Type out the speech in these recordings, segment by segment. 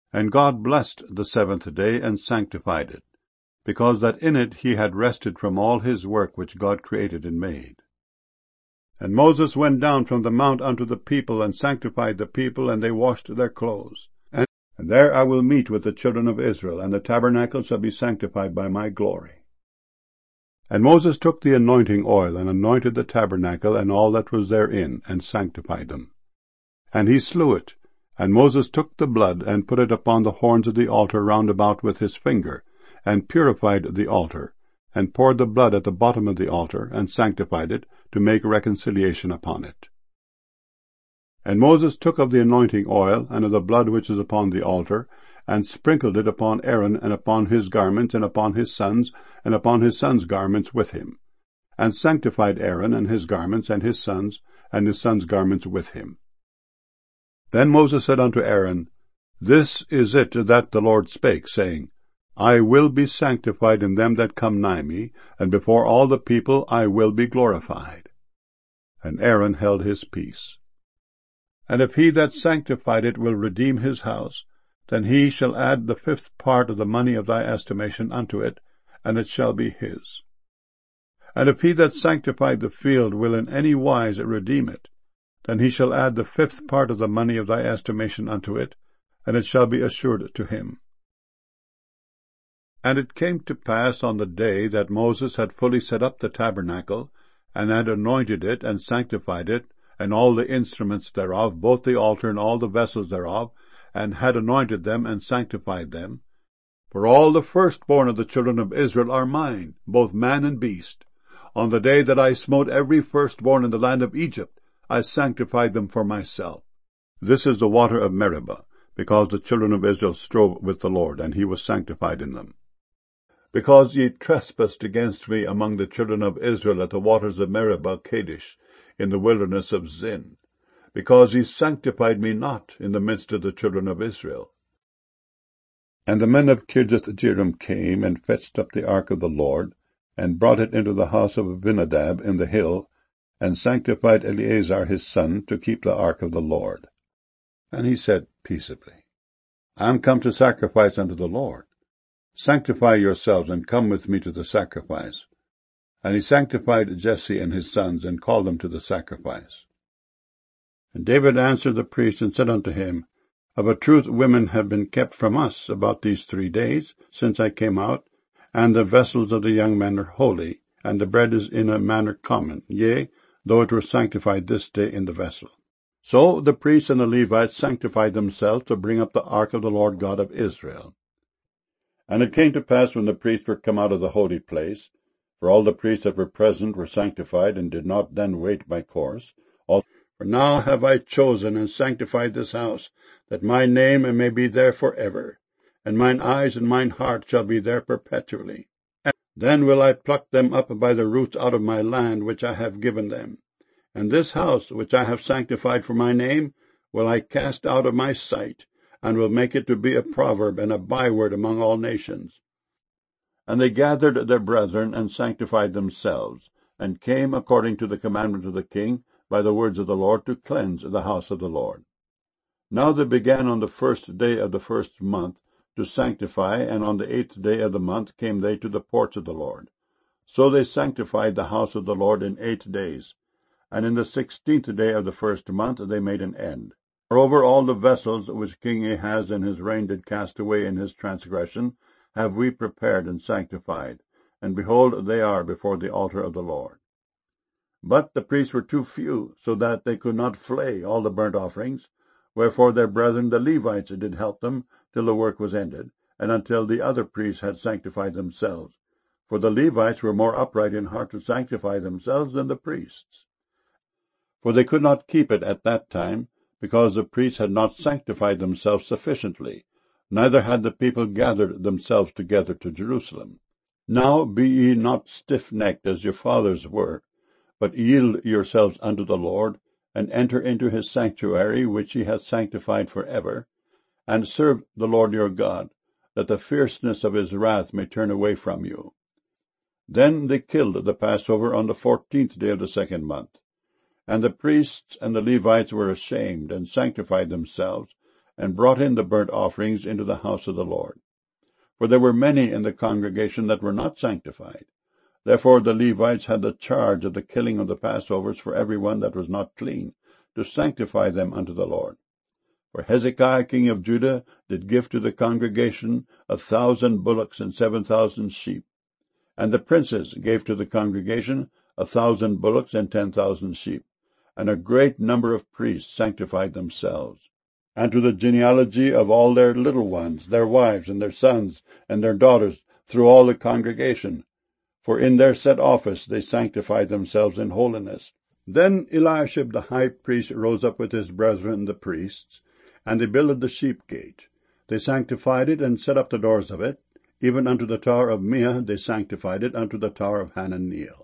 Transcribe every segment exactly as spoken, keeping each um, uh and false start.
And God blessed the seventh day, and sanctified it, because that in it he had rested from all his work which God created and made. And Moses went down from the mount unto the people, and sanctified the people, and they washed their clothes. And, and there I will meet with the children of Israel, and the tabernacle shall be sanctified by my glory. And Moses took the anointing oil, and anointed the tabernacle, and all that was therein, and sanctified them. And he slew it. And Moses took the blood, and put it upon the horns of the altar round about with his finger, and purified the altar, and poured the blood at the bottom of the altar, and sanctified it, to make reconciliation upon it. And Moses took of the anointing oil, and of the blood which is upon the altar, and sprinkled it upon Aaron, and upon his garments, and upon his sons, and upon his sons' garments with him, and sanctified Aaron, and his garments, and his sons, and his sons' garments with him. Then Moses said unto Aaron, This is it that the Lord spake, saying, I will be sanctified in them that come nigh me, and before all the people I will be glorified. And Aaron held his peace. And if he that sanctified it will redeem his house, then he shall add the fifth part of the money of thy estimation unto it, and it shall be his. And if he that sanctified the field will in any wise redeem it, then he shall add the fifth part of the money of thy estimation unto it, and it shall be assured to him. And it came to pass on the day that Moses had fully set up the tabernacle, and had anointed it, and sanctified it, and all the instruments thereof, both the altar and all the vessels thereof, and had anointed them, and sanctified them. For all the firstborn of the children of Israel are mine, both man and beast. On the day that I smote every firstborn in the land of Egypt, I sanctified them for myself. This is the water of Meribah, because the children of Israel strove with the Lord, and he was sanctified in them. Because ye trespassed against me among the children of Israel at the waters of Meribah Kadesh, in the wilderness of Zin, because ye sanctified me not in the midst of the children of Israel. And the men of Kirjath-jearim came, and fetched up the ark of the Lord, and brought it into the house of Abinadab in the hill, and sanctified Eleazar his son to keep the ark of the Lord. And he said peaceably, I am come to sacrifice unto the Lord. Sanctify yourselves, and come with me to the sacrifice. And he sanctified Jesse and his sons, and called them to the sacrifice. And David answered the priest, and said unto him, Of a truth women have been kept from us about these three days, since I came out, and the vessels of the young men are holy, and the bread is in a manner common, yea, though it were sanctified this day in the vessel. So the priests and the Levites sanctified themselves to bring up the ark of the Lord God of Israel. And it came to pass, when the priests were come out of the holy place, for all the priests that were present were sanctified, and did not then wait by course, all, for now have I chosen and sanctified this house, that my name may be there for ever, and mine eyes and mine heart shall be there perpetually. Then will I pluck them up by the roots out of my land which I have given them. And this house which I have sanctified for my name will I cast out of my sight, and will make it to be a proverb and a byword among all nations. And they gathered their brethren, and sanctified themselves, and came according to the commandment of the king, by the words of the Lord, to cleanse the house of the Lord. Now they began on the first day of the first month to sanctify, and on the eighth day of the month came they to the porch of the Lord. So they sanctified the house of the Lord in eight days, and in the sixteenth day of the first month they made an end. Moreover, all the vessels which King Ahaz in his reign did cast away in his transgression have we prepared and sanctified, and behold, they are before the altar of the Lord. But the priests were too few, so that they could not flay all the burnt offerings, wherefore their brethren the Levites did help them till the work was ended, and until the other priests had sanctified themselves. For the Levites were more upright in heart to sanctify themselves than the priests. For they could not keep it at that time, because the priests had not sanctified themselves sufficiently, neither had the people gathered themselves together to Jerusalem. Now be ye not stiff-necked as your fathers were, but yield yourselves unto the Lord, and enter into his sanctuary, which he hath sanctified for ever, and serve the Lord your God, that the fierceness of his wrath may turn away from you. Then they killed the Passover on the fourteenth day of the second month. And the priests and the Levites were ashamed, and sanctified themselves, and brought in the burnt offerings into the house of the Lord. For there were many in the congregation that were not sanctified. Therefore the Levites had the charge of the killing of the Passovers for every one that was not clean, to sanctify them unto the Lord. For Hezekiah king of Judah did give to the congregation a thousand bullocks and seven thousand sheep. And the princes gave to the congregation a thousand bullocks and ten thousand sheep. And a great number of priests sanctified themselves. And to the genealogy of all their little ones, their wives, and their sons, and their daughters, through all the congregation. For in their set office they sanctified themselves in holiness. Then Eliashib the high priest rose up with his brethren the priests, and they builded the sheep gate. They sanctified it, and set up the doors of it. Even unto the tower of Meah they sanctified it, unto the tower of Hananeel.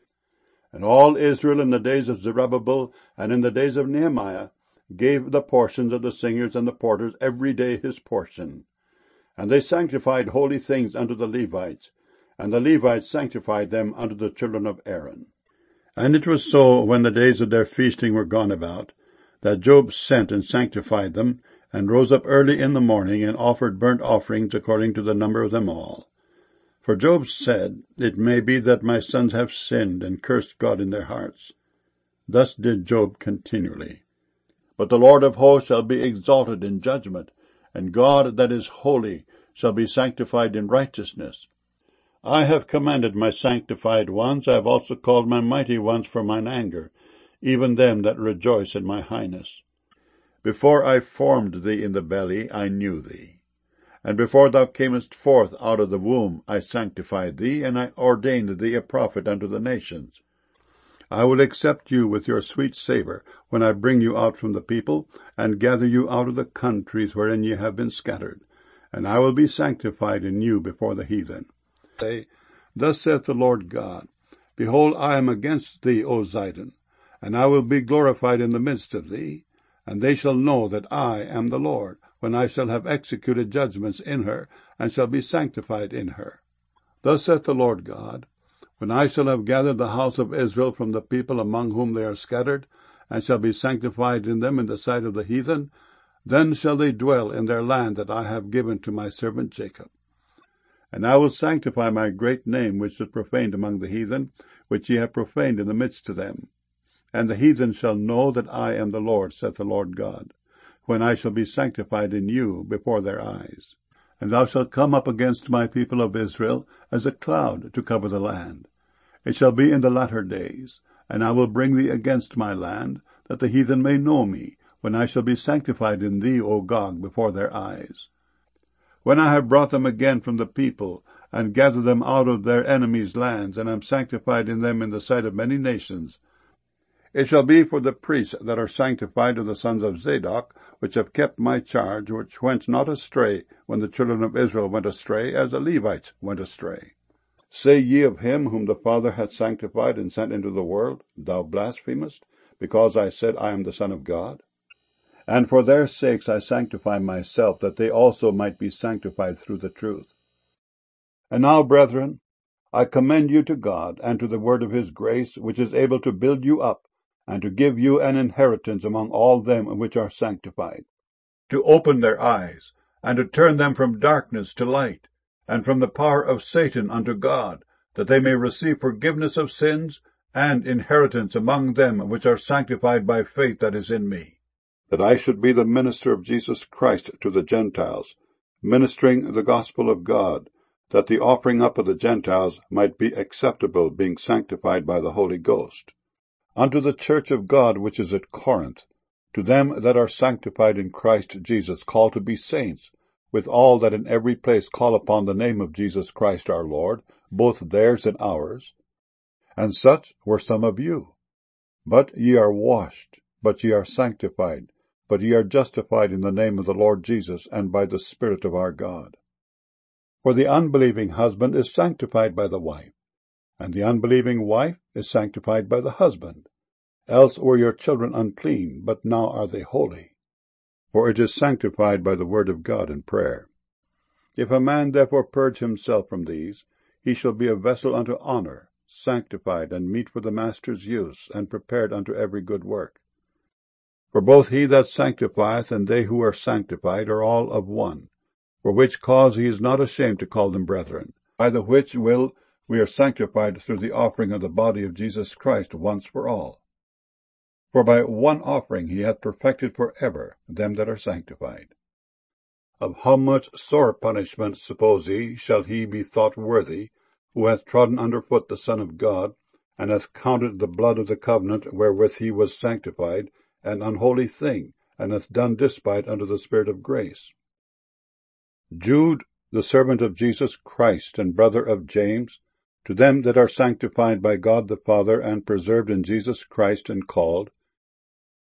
And all Israel in the days of Zerubbabel, and in the days of Nehemiah, gave the portions of the singers and the porters every day his portion. And they sanctified holy things unto the Levites, and the Levites sanctified them unto the children of Aaron. And it was so, when the days of their feasting were gone about, that Job sent and sanctified them, and rose up early in the morning, and offered burnt offerings according to the number of them all. For Job said, It may be that my sons have sinned, and cursed God in their hearts. Thus did Job continually. But the Lord of hosts shall be exalted in judgment, and God that is holy shall be sanctified in righteousness. I have commanded my sanctified ones, I have also called my mighty ones for mine anger, even them that rejoice in my highness. Before I formed thee in the belly, I knew thee. And before thou camest forth out of the womb, I sanctified thee, and I ordained thee a prophet unto the nations. I will accept you with your sweet savour, when I bring you out from the people, and gather you out of the countries wherein ye have been scattered. And I will be sanctified in you before the heathen. Say, Thus saith the Lord God, Behold, I am against thee, O Zidon, and I will be glorified in the midst of thee, and they shall know that I am the Lord, when I shall have executed judgments in her, and shall be sanctified in her. Thus saith the Lord God, When I shall have gathered the house of Israel from the people among whom they are scattered, and shall be sanctified in them in the sight of the heathen, then shall they dwell in their land that I have given to my servant Jacob. And I will sanctify my great name which is profaned among the heathen, which ye have profaned in the midst of them. And the heathen shall know that I am the Lord, saith the Lord God, when I shall be sanctified in you before their eyes. And thou shalt come up against my people of Israel as a cloud to cover the land. It shall be in the latter days, and I will bring thee against my land, that the heathen may know me, when I shall be sanctified in thee, O Gog, before their eyes. When I have brought them again from the people, and gathered them out of their enemies' lands, and am sanctified in them in the sight of many nations, it shall be for the priests that are sanctified of the sons of Zadok, which have kept my charge, which went not astray when the children of Israel went astray, as the Levites went astray. Say ye of him whom the Father hath sanctified and sent into the world, Thou blasphemest, because I said, I am the Son of God? And for their sakes I sanctify myself, that they also might be sanctified through the truth. And now, brethren, I commend you to God, and to the word of his grace, which is able to build you up, and to give you an inheritance among all them which are sanctified, to open their eyes, and to turn them from darkness to light, and from the power of Satan unto God, that they may receive forgiveness of sins, and inheritance among them which are sanctified by faith that is in me, that I should be the minister of Jesus Christ to the Gentiles, ministering the gospel of God, that the offering up of the Gentiles might be acceptable, being sanctified by the Holy Ghost. Unto the church of God which is at Corinth, to them that are sanctified in Christ Jesus, called to be saints, with all that in every place call upon the name of Jesus Christ our Lord, both theirs and ours. And such were some of you. But ye are washed, but ye are sanctified, but ye are justified in the name of the Lord Jesus, and by the Spirit of our God. For the unbelieving husband is sanctified by the wife, and the unbelieving wife is sanctified by the husband. Else were your children unclean, but now are they holy. For it is sanctified by the word of God and prayer. If a man therefore purge himself from these, he shall be a vessel unto honor, sanctified and meet for the master's use, and prepared unto every good work. For both he that sanctifieth and they who are sanctified are all of one. For which cause he is not ashamed to call them brethren, by the which will we are sanctified through the offering of the body of Jesus Christ once for all. For by one offering he hath perfected for ever them that are sanctified. Of how much sore punishment, suppose ye, shall he be thought worthy, who hath trodden under foot the Son of God, and hath counted the blood of the covenant wherewith he was sanctified an unholy thing, and hath done despite unto the Spirit of grace? Jude, the servant of Jesus Christ, and brother of James, to them that are sanctified by God the Father, and preserved in Jesus Christ, and called,